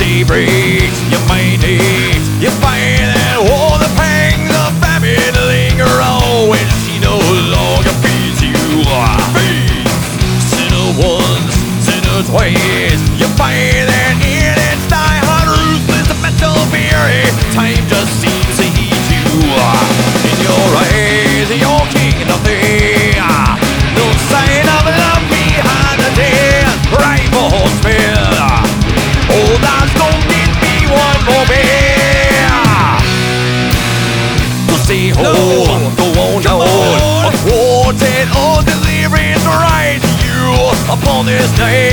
day breaks, your mind aches. You find that all the pangs of famine linger on when she no longer feeds you. Sinner once, sinner twice. You find that in its die-hard ruthless mental fury, time just seems to heed you. In your eyes, you're king nothing. No sign of love behind the dead. Rifle spin. Hold on, don't give me one more beer. So stay home, go on, go on. A quartet of deliverance rise to you upon this day.